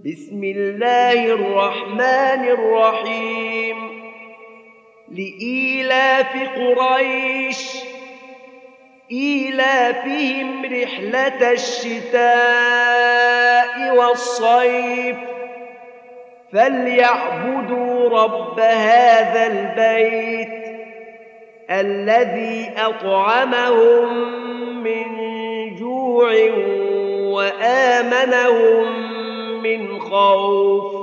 بسم الله الرحمن الرحيم لإيلاف قريش إيلافهم رحلة الشتاء والصيف فليعبدوا رب هذا البيت الذي أطعمهم من جوع وآمنهم من خوف